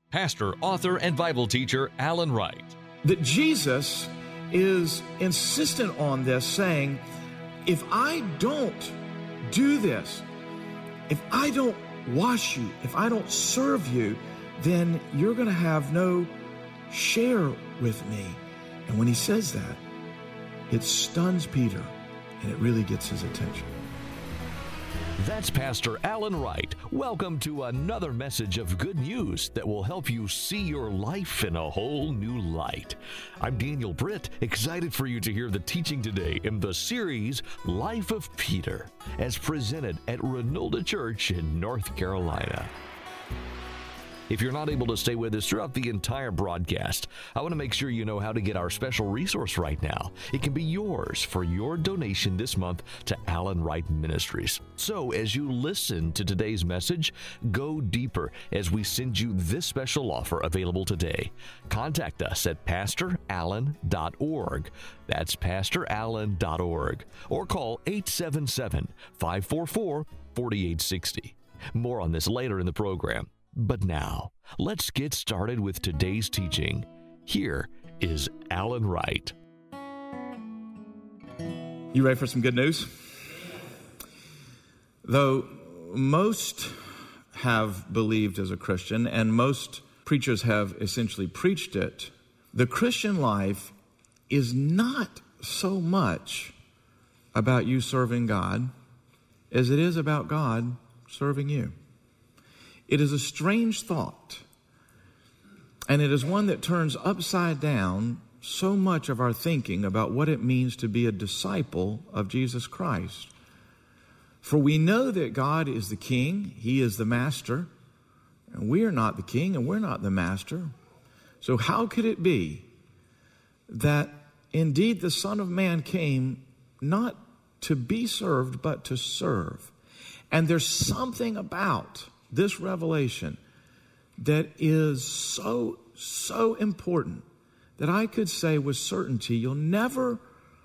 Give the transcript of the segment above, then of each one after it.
pastor, author, and Bible teacher Alan Wright. That Jesus is insistent on this, saying, if I don't do this, if I don't wash you, if I don't serve you, then you're going to have no share with me. And when he says that, it stuns Peter, and it really gets his attention. That's Pastor Alan Wright. Welcome to another message of good news that will help you see your life in a whole new light. I'm Daniel Britt, excited for you to hear the teaching today in the series Life of Peter, as presented at Renolda Church in North Carolina. If you're not able to stay with us throughout the entire broadcast, I want to make sure you know how to get our special resource right now. It can be yours for your donation this month to Alan Wright Ministries. So as you listen to today's message, go deeper as we send you this special offer available today. Contact us at pastorallen.org. That's pastorallen.org. Or call 877-544-4860. More on this later in the program. But now, let's get started with today's teaching. Here is Alan Wright. You ready for some good news? Though most have believed as a Christian, and most preachers have essentially preached it, the Christian life is not so much about you serving God as it is about God serving you. It is a strange thought, and it is one that turns upside down so much of our thinking about what it means to be a disciple of Jesus Christ. For we know that God is the King, He is the Master, and we are not the King and we're not the Master. So how could it be that indeed the Son of Man came not to be served but to serve? And there's something about this revelation that is so important that I could say with certainty you'll never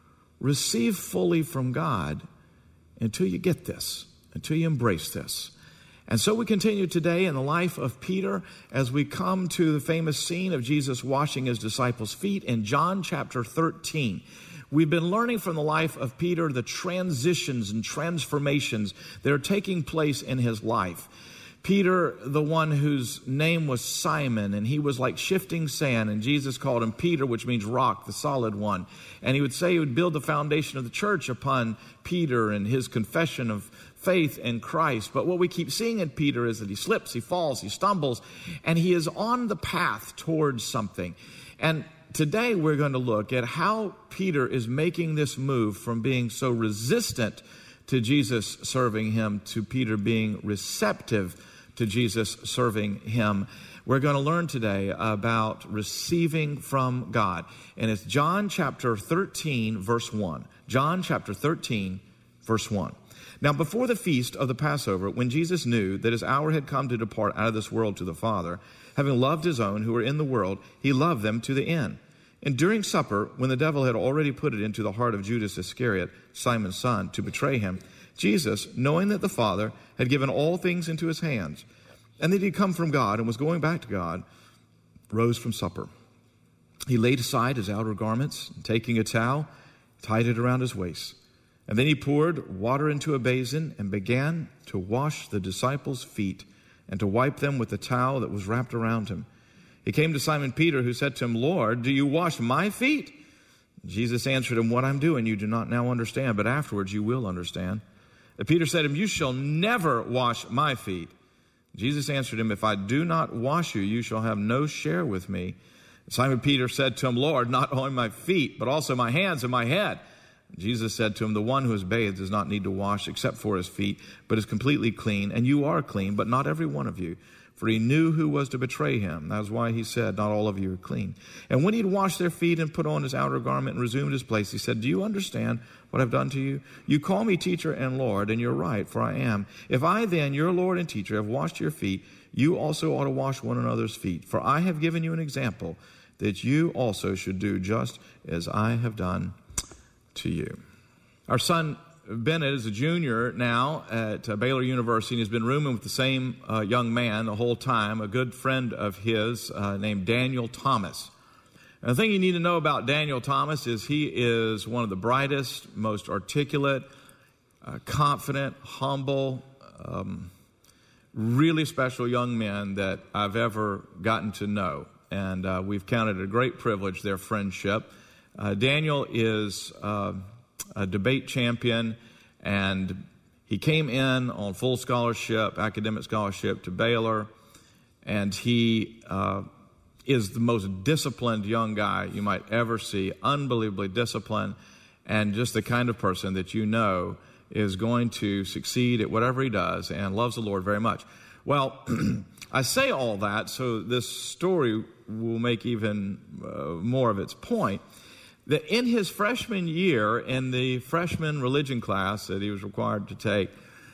receive fully from God until you get this, until you embrace this. And so we continue today in the life of Peter as we come to the famous scene of Jesus washing his disciples' feet in John chapter 13. We've been learning from the life of Peter the transitions and transformations that are taking place in his life. Peter, the one whose name was Simon, and he was like shifting sand, and Jesus called him Peter, which means rock, the solid one. And he would say he would build the foundation of the church upon Peter and his confession of faith in Christ. But what we keep seeing in Peter is that he slips, he falls, he stumbles, and he is on the path towards something. And today we're going to look at how Peter is making this move from being so resistant to Jesus serving him to Peter being receptive to Jesus serving him. We're going to learn today about receiving from God. And it's John chapter 13, verse 1. John chapter 13, verse 1. Now, before the feast of the Passover, when Jesus knew that his hour had come to depart out of this world to the Father, having loved his own who were in the world, he loved them to the end. And during supper, when the devil had already put it into the heart of Judas Iscariot, Simon's son, to betray him, Jesus, knowing that the Father had given all things into his hands, and that he had come from God and was going back to God, rose from supper. He laid aside his outer garments, and taking a towel, tied it around his waist. And then he poured water into a basin and began to wash the disciples' feet and to wipe them with the towel that was wrapped around him. He came to Simon Peter, who said to him, Lord, do you wash my feet? Jesus answered him, what I'm doing you do not now understand, but afterwards you will understand. And Peter said to him, you shall never wash my feet. Jesus answered him, if I do not wash you, you shall have no share with me. Simon Peter said to him, Lord, not only my feet, but also my hands and my head. Jesus said to him, the one who is bathed does not need to wash except for his feet, but is completely clean. And you are clean, but not every one of you. For he knew who was to betray him. That is why he said, not all of you are clean. And when he had washed their feet and put on his outer garment and resumed his place, he said, do you understand what I've done to you? You call me teacher and Lord, and you're right, for I am. If I then, your Lord and teacher, have washed your feet, you also ought to wash one another's feet. For I have given you an example that you also should do just as I have done to you. Our son Bennett is a junior now at Baylor University, and has been rooming with the same young man the whole time, a good friend of his named Daniel Thomas. And the thing you need to know about Daniel Thomas is he is one of the brightest, most articulate, confident, humble, really special young men that I've ever gotten to know. And we've counted it a great privilege, their friendship. Daniel is a debate champion, and he came in on full scholarship, academic scholarship to Baylor, and he is the most disciplined young guy you might ever see, unbelievably disciplined, and just the kind of person that you know is going to succeed at whatever he does and loves the Lord very much. Well, I say all that so this story will make even more of its point, that in his freshman year, in the freshman religion class that he was required to take,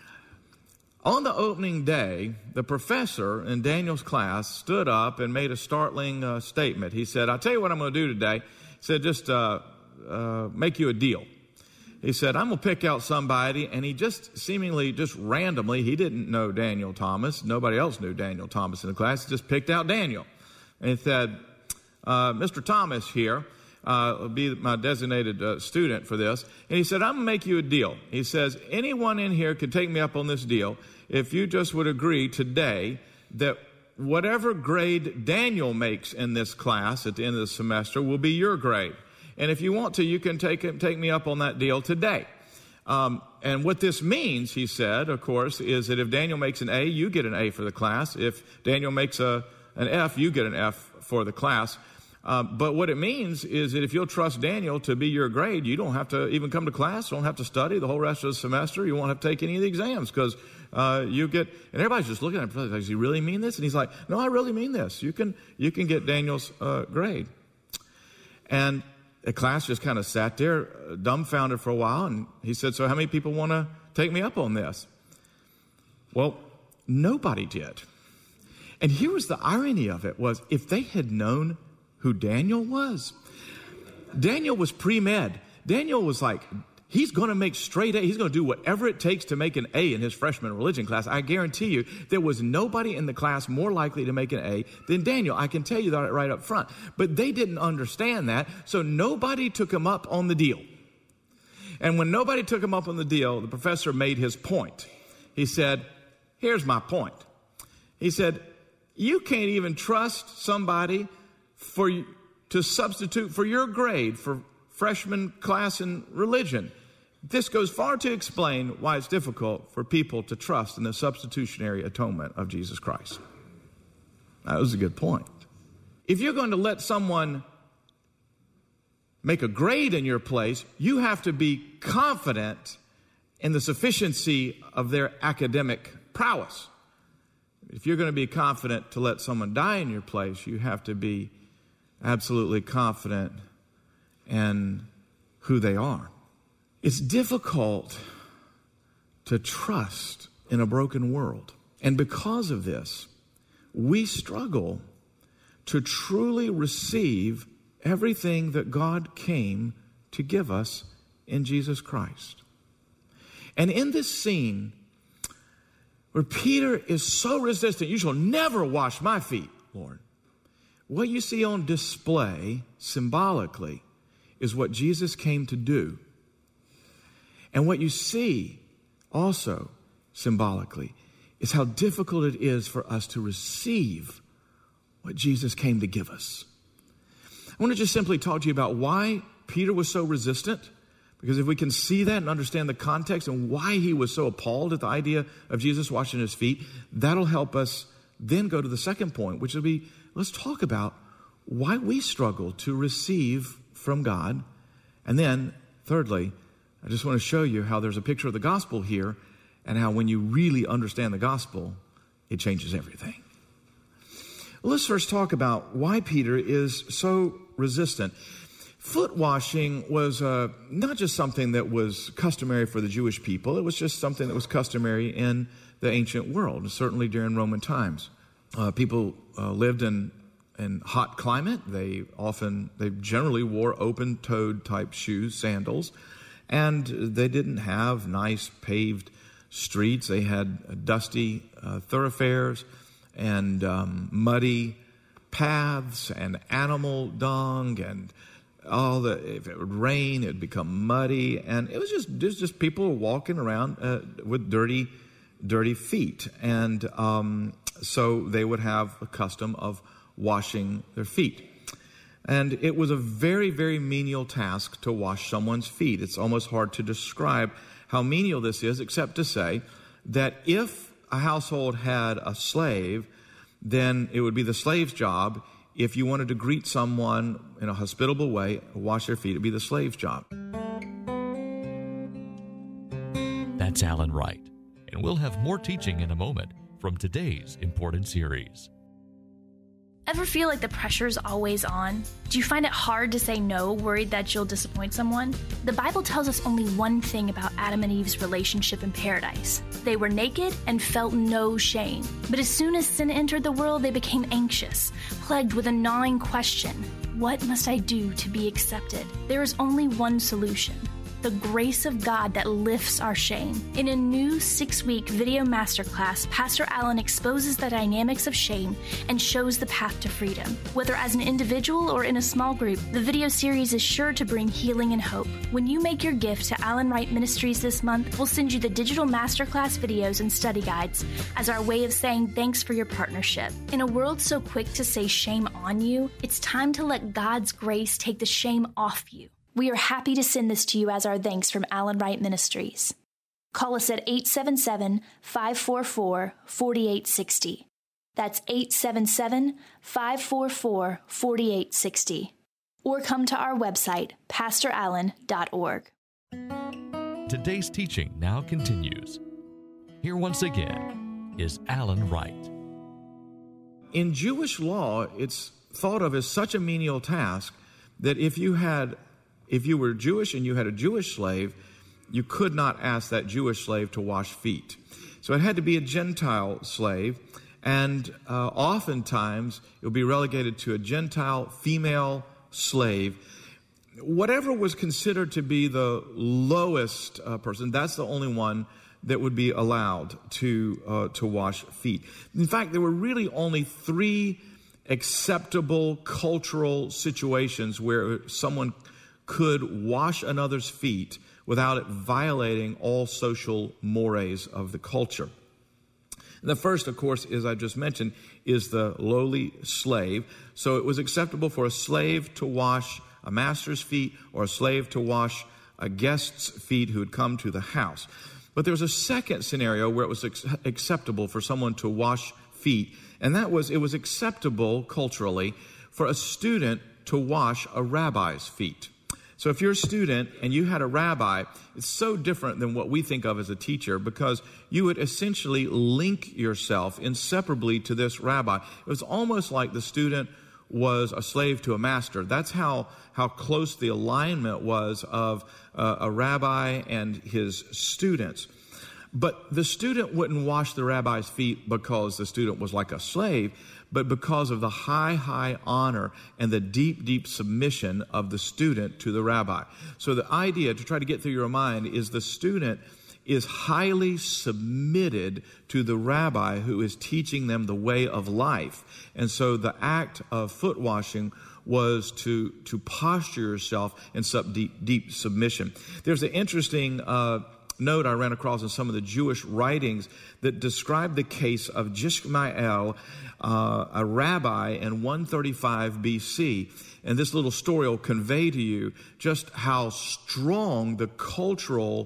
on the opening day, the professor in Daniel's class stood up and made a startling statement. He said, "I'll tell you what I'm going to do today." He said, "Just make you a deal." He said, "I'm going to pick out somebody," and he just seemingly, just randomly, he didn't know Daniel Thomas. Nobody else knew Daniel Thomas in the class. He just picked out Daniel. And he said, "Mr. Thomas here will be my designated student for this." And he said, "I'm going to make you a deal." He says, "Anyone in here could take me up on this deal if you just would agree today that whatever grade Daniel makes in this class at the end of the semester will be your grade. And if you want to, you can take me up on that deal today." And what this means, he said, of course, is that if Daniel makes an A, you get an A for the class. If Daniel makes an F, you get an F for the class. But what it means is that if you'll trust Daniel to be your grade, you don't have to even come to class, don't have to study the whole rest of the semester. You won't have to take any of the exams because you get, and everybody's just looking at him, does he really mean this? And he's like, "No, I really mean this. You can get Daniel's grade." And the class just kind of sat there dumbfounded for a while, and he said, "So how many people want to take me up on this?" Well, nobody did. And here was the irony of it, was if they had known who Daniel was. Daniel was pre-med. Daniel was like, he's going to make straight A. He's going to do whatever it takes to make an A in his freshman religion class. I guarantee you there was nobody in the class more likely to make an A than Daniel. I can tell you that right up front. But they didn't understand that, so nobody took him up on the deal. And when nobody took him up on the deal, the professor made his point. He said, "Here's my point." He said, "You can't even trust somebody to substitute for your grade for freshman class in religion. This goes far to explain why it's difficult for people to trust in the substitutionary atonement of Jesus Christ." That was a good point. If you're going to let someone make a grade in your place, you have to be confident in the sufficiency of their academic prowess. If you're going to be confident to let someone die in your place, you have to be absolutely confident in who they are. It's difficult to trust in a broken world. And because of this, we struggle to truly receive everything that God came to give us in Jesus Christ. And in this scene, where Peter is so resistant, "You shall never wash my feet, Lord," what you see on display symbolically is what Jesus came to do. And what you see also symbolically is how difficult it is for us to receive what Jesus came to give us. I want to just simply talk to you about why Peter was so resistant, because if we can see that and understand the context and why he was so appalled at the idea of Jesus washing his feet, that'll help us then go to the second point, which will be, let's talk about why we struggle to receive from God. And then, thirdly, I just want to show you how there's a picture of the gospel here and how when you really understand the gospel, it changes everything. Well, let's first talk about why Peter is so resistant. Foot washing was not just something that was customary for the Jewish people. It was just something that was customary in the ancient world, certainly during Roman times. People lived in hot climate. They generally wore open-toed type shoes, sandals, And they didn't have nice paved streets. They had dusty thoroughfares and muddy paths and animal dung, and if it would rain, it would become muddy. And it was just people walking around with dirty feet. And so they would have a custom of washing their feet. And it was a very, very menial task to wash someone's feet. It's almost hard to describe how menial this is, except to say that if a household had a slave, then it would be the slave's job. If you wanted to greet someone in a hospitable way, wash their feet, it would be the slave's job. That's Alan Wright. And we'll have more teaching in a moment from today's important series. Ever feel like the pressure's always on? Do you find it hard to say no, worried that you'll disappoint someone? The Bible tells us only one thing about Adam and Eve's relationship in paradise. They were naked and felt no shame. But as soon as sin entered the world, they became anxious, plagued with a gnawing question. What must I do to be accepted? There is only one solution: the grace of God that lifts our shame. In a new 6-week video masterclass, Pastor Allen exposes the dynamics of shame and shows the path to freedom. Whether as an individual or in a small group, the video series is sure to bring healing and hope. When you make your gift to Alan Wright Ministries this month, we'll send you the digital masterclass videos and study guides as our way of saying thanks for your partnership. In a world so quick to say shame on you, it's time to let God's grace take the shame off you. We are happy to send this to you as our thanks from Alan Wright Ministries. Call us at 877-544-4860. That's 877-544-4860. Or come to our website, pastorallen.org. Today's teaching now continues. Here once again is Alan Wright. In Jewish law, it's thought of as such a menial task that if you were Jewish and you had a Jewish slave, you could not ask that Jewish slave to wash feet. So it had to be a Gentile slave, and oftentimes it would be relegated to a Gentile female slave. Whatever was considered to be the lowest person, that's the only one that would be allowed to wash feet. In fact, there were really only 3 acceptable cultural situations where someone could wash another's feet without it violating all social mores of the culture. The first, of course, as I just mentioned, is the lowly slave. So it was acceptable for a slave to wash a master's feet or a slave to wash a guest's feet who had come to the house. But there was a second scenario where it was acceptable for someone to wash feet, and that was, it was acceptable culturally for a student to wash a rabbi's feet. So if you're a student and you had a rabbi, it's so different than what we think of as a teacher, because you would essentially link yourself inseparably to this rabbi. It was almost like the student was a slave to a master. That's how close the alignment was of a rabbi and his students. But the student wouldn't wash the rabbi's feet because the student was like a slave, but because of the high honor and the deep submission of the student to the rabbi. So the idea, to try to get through your mind, is the student is highly submitted to the rabbi who is teaching them the way of life. And so the act of foot washing was to posture yourself in some deep submission. There's an interesting note I ran across in some of the Jewish writings that describe the case of Ishmael, a rabbi in 135 BC. And this little story will convey to you just how strong the cultural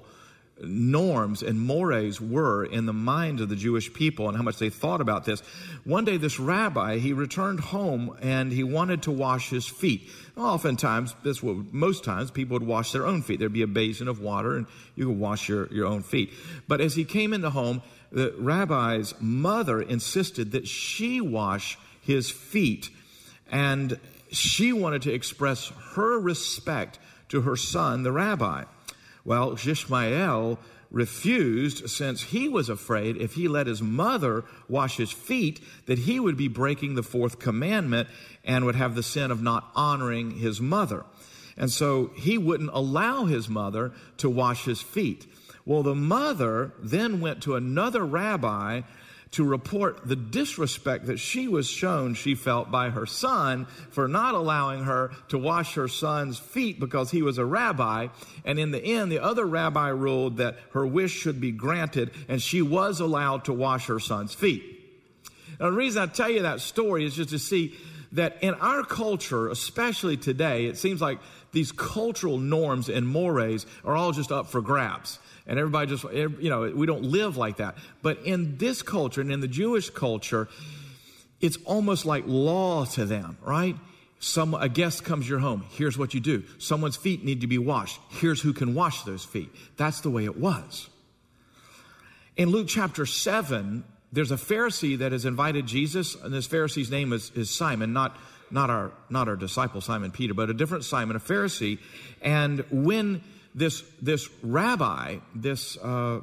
norms and mores were in the minds of the Jewish people and how much they thought about this. One day, this rabbi, he returned home and he wanted to wash his feet. Oftentimes, most times, people would wash their own feet. There'd be a basin of water and you could wash your own feet. But as he came into home, the rabbi's mother insisted that she wash his feet, and she wanted to express her respect to her son, the rabbi. Well, Ishmael refused, since he was afraid if he let his mother wash his feet, that he would be breaking the 4th commandment and would have the sin of not honoring his mother. And so he wouldn't allow his mother to wash his feet. Well, the mother then went to another rabbi to report the disrespect that she felt by her son for not allowing her to wash her son's feet because he was a rabbi. And in the end, the other rabbi ruled that her wish should be granted, and she was allowed to wash her son's feet. Now, the reason I tell you that story is just to see that in our culture, especially today, it seems like these cultural norms and mores are all just up for grabs. And everybody just, we don't live like that. But in this culture and in the Jewish culture, it's almost like law to them, right? A guest comes to your home. Here's what you do. Someone's feet need to be washed. Here's who can wash those feet. That's the way it was. In Luke chapter 7, there's a Pharisee that has invited Jesus, and this Pharisee's name is Simon, not our disciple Simon Peter, but a different Simon, a Pharisee. And when this rabbi, this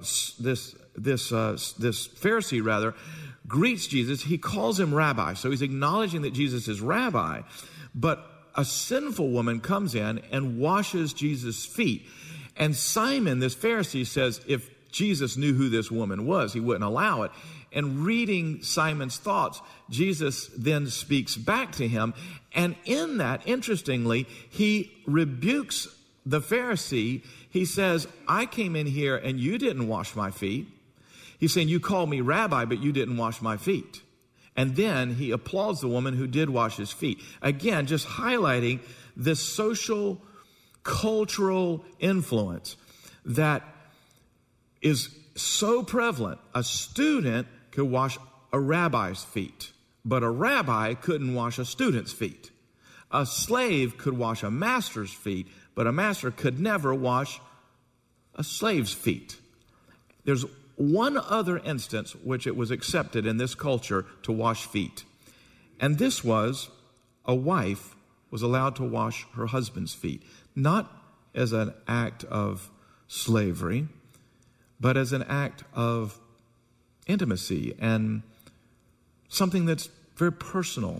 Pharisee rather, greets Jesus, he calls him rabbi. So he's acknowledging that Jesus is rabbi. But a sinful woman comes in and washes Jesus' feet. And Simon, this Pharisee, says if Jesus knew who this woman was, he wouldn't allow it. And reading Simon's thoughts, Jesus then speaks back to him. And in that, interestingly, he rebukes the Pharisee. He says, I came in here and you didn't wash my feet. He's saying, you called me rabbi, but you didn't wash my feet. And then he applauds the woman who did wash his feet. Again, just highlighting this social, cultural influence that is so prevalent. A student could wash a rabbi's feet, but a rabbi couldn't wash a student's feet. A slave could wash a master's feet, but a master could never wash a slave's feet. There's one other instance which it was accepted in this culture to wash feet. And this was a wife was allowed to wash her husband's feet, not as an act of slavery, but as an act of intimacy and something that's very personal.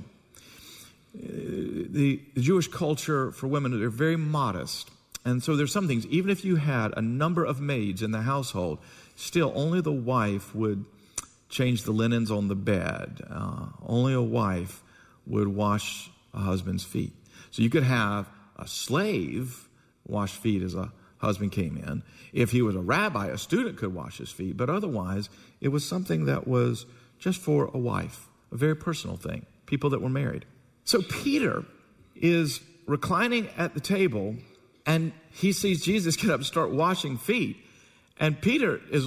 The Jewish culture for women, they're very modest. And so there's some things, even if you had a number of maids in the household, still only the wife would change the linens on the bed. Only a wife would wash a husband's feet. So you could have a slave wash feet as a husband came in. If he was a rabbi, a student could wash his feet. But otherwise, it was something that was just for a wife, a very personal thing, people that were married. So Peter is reclining at the table, and he sees Jesus get up and start washing feet. And Peter is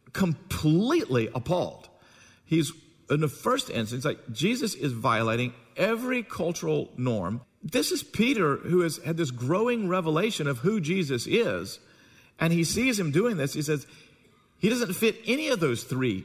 completely appalled. He's, in the first instance, like Jesus is violating every cultural norm. This is Peter who has had this growing revelation of who Jesus is. And he sees him doing this. He says, he doesn't fit any of those three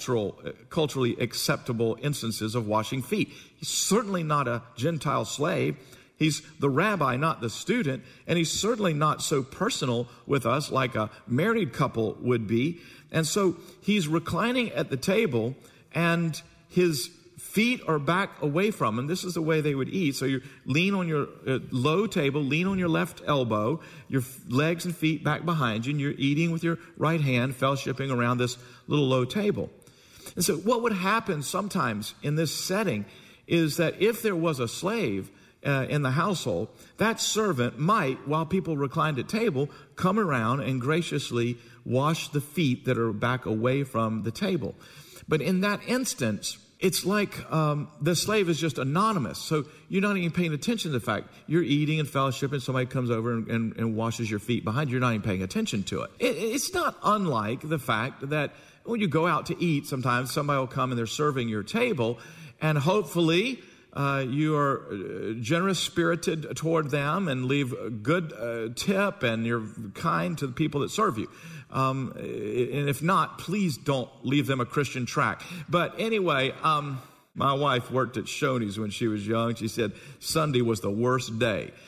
culturally acceptable instances of washing feet. He's certainly not a Gentile slave. He's the rabbi, not the student. And he's certainly not so personal with us like a married couple would be. And so he's reclining at the table, and his feet are back away from him. This is the way they would eat. So you lean on your low table, lean on your left elbow, your legs and feet back behind you, and you're eating with your right hand, fellowshipping around this little low table. And so what would happen sometimes in this setting is that if there was a slave in the household, that servant might, while people reclined at table, come around and graciously wash the feet that are back away from the table. But in that instance, it's like the slave is just anonymous. So you're not even paying attention to the fact you're eating and fellowship, and somebody comes over and washes your feet behind you. You're not even paying attention to it. It's not unlike the fact that when you go out to eat, sometimes somebody will come and they're serving your table, and hopefully you are generous-spirited toward them and leave a good tip, and you're kind to the people that serve you. And if not, please don't leave them a Christian tract. But anyway, my wife worked at Shoney's when she was young. She said Sunday was the worst day.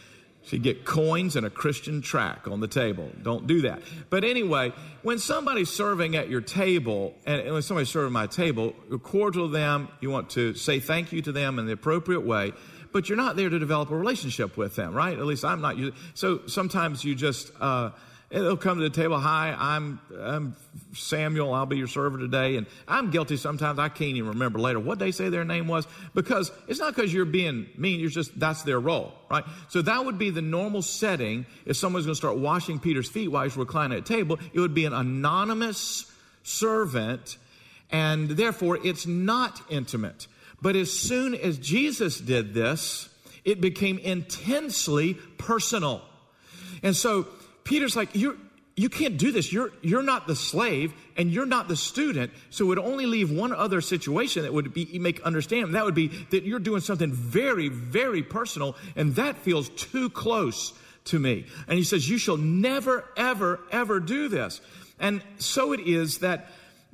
So you get coins and a Christian tract on the table. Don't do that. But anyway, when somebody's serving at your table, and when somebody's serving my table, you're cordial to them. You want to say thank you to them in the appropriate way, but you're not there to develop a relationship with them, right? At least I'm not. So sometimes you just, they'll come to the table. Hi, I'm Samuel. I'll be your server today. And I'm guilty sometimes. I can't even remember later what they say their name was, because it's not because you're being mean. You're just, that's their role, right? So that would be the normal setting. If someone's going to start washing Peter's feet while he's reclining at a table, it would be an anonymous servant, and therefore it's not intimate. But as soon as Jesus did this, it became intensely personal. And so Peter's like, you can't do this. You're not the slave and you're not the student. So it would only leave one other situation that would make understand. That would be that you're doing something very, very personal, and that feels too close to me. And he says, you shall never, ever, ever do this. And so it is that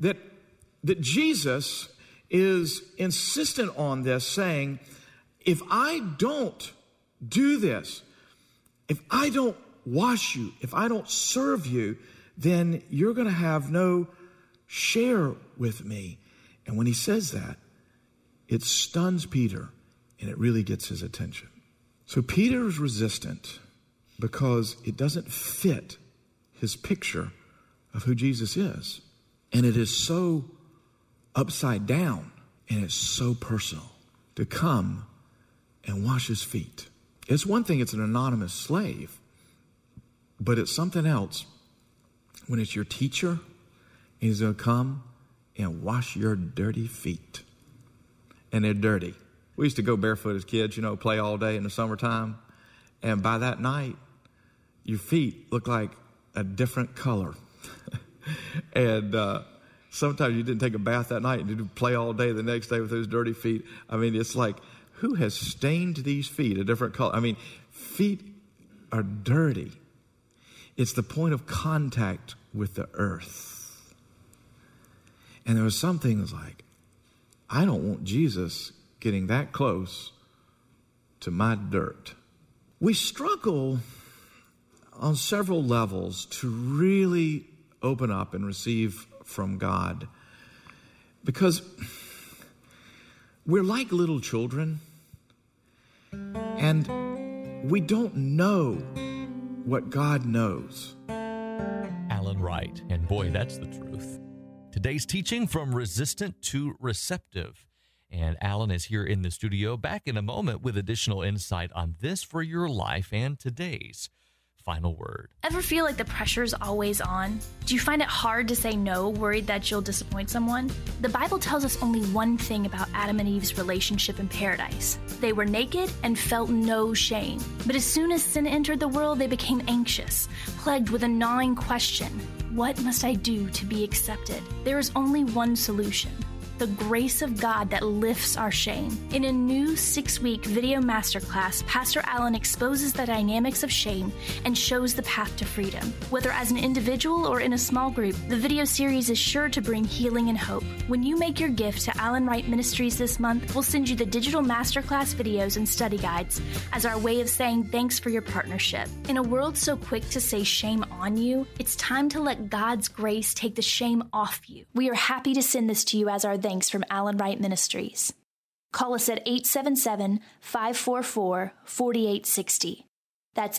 Jesus is insistent on this, saying, if I don't do this, if I don't wash you, if I don't serve you, then you're going to have no share with me. And when he says that, it stuns Peter, and it really gets his attention. So Peter is resistant because it doesn't fit his picture of who Jesus is. And it is so upside down, and it's so personal to come and wash his feet. It's one thing, it's an anonymous slave, but it's something else when it's your teacher and he's going to come and wash your dirty feet. And they're dirty. We used to go barefoot as kids, play all day in the summertime. And by that night, your feet look like a different color. And sometimes you didn't take a bath that night and you play all day the next day with those dirty feet. I mean, it's like, who has stained these feet a different color? I mean, feet are dirty. It's the point of contact with the earth. And there was something that was like, I don't want Jesus getting that close to my dirt. We struggle on several levels to really open up and receive from God, because we're like little children, and we don't know what God knows. Alan Wright, and boy, that's the truth. Today's teaching, from resistant to receptive. And Alan is here in the studio, back in a moment with additional insight on this for your life and today's final word. Ever feel like the pressure's always on? Do you find it hard to say no, worried that you'll disappoint someone? The Bible tells us only one thing about Adam and Eve's relationship in paradise. They were naked and felt no shame. But as soon as sin entered the world, they became anxious, plagued with a gnawing question: what must I do to be accepted? There is only one solution: the grace of God that lifts our shame. In a new 6-week video masterclass, Pastor Alan exposes the dynamics of shame and shows the path to freedom. Whether as an individual or in a small group, the video series is sure to bring healing and hope. When you make your gift to Alan Wright Ministries this month, we'll send you the digital masterclass videos and study guides as our way of saying thanks for your partnership. In a world so quick to say shame on you, it's time to let God's grace take the shame off you. We are happy to send this to you as our thanks from Alan Wright Ministries. Call us at 877-544-4860. That's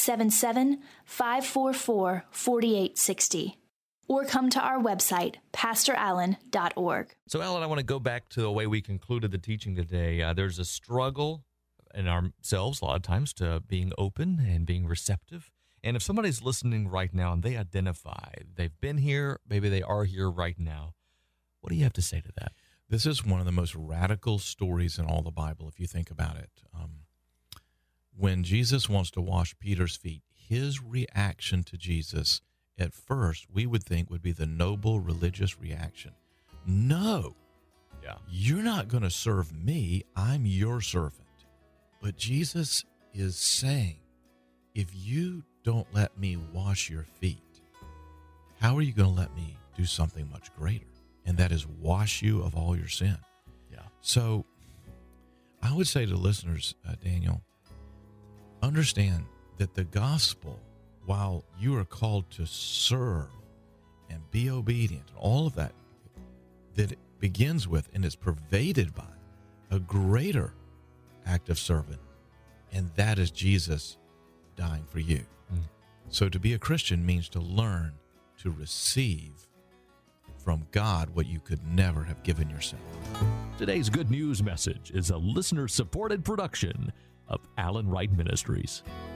877-544-4860. Or come to our website, pastorallen.org. So, Alan, I want to go back to the way we concluded the teaching today. There's a struggle in ourselves a lot of times to being open and being receptive. And if somebody's listening right now and they identify, they've been here, maybe they are here right now, what do you have to say to that? This is one of the most radical stories in all the Bible, if you think about it. When Jesus wants to wash Peter's feet, his reaction to Jesus, at first, we would think would be the noble religious reaction. No, you're not going to serve me. I'm your servant. But Jesus is saying, if you don't let me wash your feet, how are you going to let me do something much greater? And that is wash you of all your sin. Yeah. So I would say to listeners, Daniel, understand that the gospel, while you are called to serve and be obedient, and all of that, that it begins with and is pervaded by a greater act of servant, and that is Jesus dying for you. So to be a Christian means to learn to receive from God what you could never have given yourself. Today's Good News message is a listener-supported production of Alan Wright Ministries.